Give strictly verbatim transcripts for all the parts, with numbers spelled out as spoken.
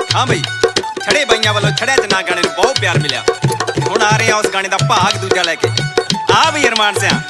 हाँ बई छड़े बाइयां वालों छड़े च ना गाने बहुत प्यार मिलिया। हुण आ रहे हैं उस गाने दा भाग दूजा लेके। आ बई अरमान सिया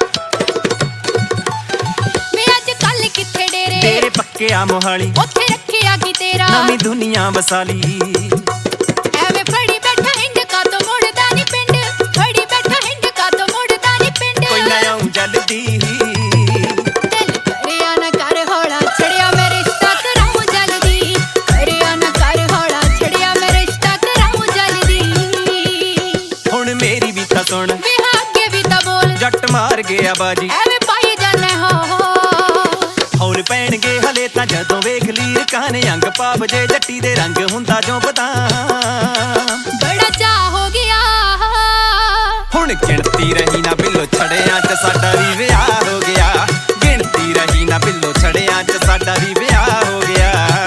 वे अज कल किथे डेरे तेरे पक्के आ मोहाली ओथे रखिया की तेरा नवी दुनिया वसाली। एवे फड़ी बैठा हिंड का तो मुड़दा नी पिंड फड़ी बैठा हिंड का तो मुड़दा नी पिंड कोई ना आऊं जल्दी दिल करिया ना कर होड़ा छड़िया मैं रिश्ता कराऊं जल्दी करिया ना कर होड़ा छड़िया मैं रिश्ता कराऊं जल्दी। हुण मेरी भी था सुन वे आगे भी ता बोल जट मार गया बाजी एवे पाई जाने हो हौल पैणगे हले तां जदों वेख लीर काने अंग पाव जे जट्टी दे रंग हुंदा जो बदाम बड़ा चा हो गया। हुण गिणती रही ना बिल्लो छड़ियां च साडा भी विआह हो गया। गिणती रही ना बिल्लो छड़ियां च साडा भी विआह हो गया।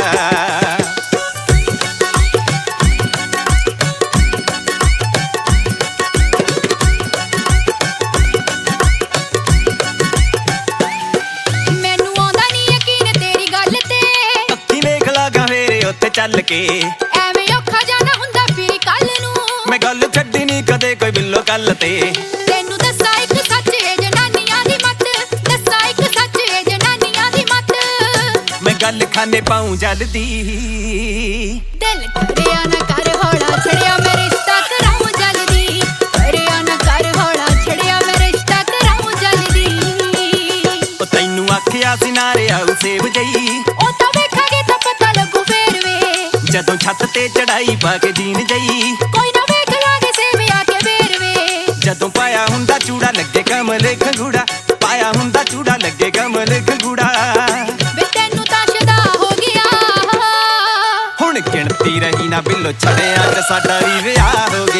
मैनू आंदा नी यकीन तेरी गल ते अखी वेख लागा फेरे उत्ते चल के एवें औखा जाना हुंदा फिर कल नू मैं गल छड्डी नी कदे कोई बिल्लो कल ते तेनू दस्सा इक सच ए जनानियां दी मत दस्सा इक सच ए जनानियां दी मत मैं गल खाने पाऊं जल्दी दिल करिया ना कर होड़ा छड़िया मैं रिश्ता कराऊं जल्दी करिया ना कर होड़ा छड़िया मैं रिश्ता कराऊं जल्दी। ओ तैनू आखिया सी नारे आऊ सेब जई ओ तां वेखांगे तां पता लगू फेर वे जदों छत ते चढ़ाई पा के जीन जई कोई ना वेख लागे सेवे आके बेर वे जदों पाया हुंदा चूड़ा लगे कमल खंगूड़ा पाया हुंदा चूड़ा लगे कमल खंगूड़ा वे तेनू तां शदा हो गया। हुण गिणती रही ना बिल्लो छड़ियां च साडा भी विआह हो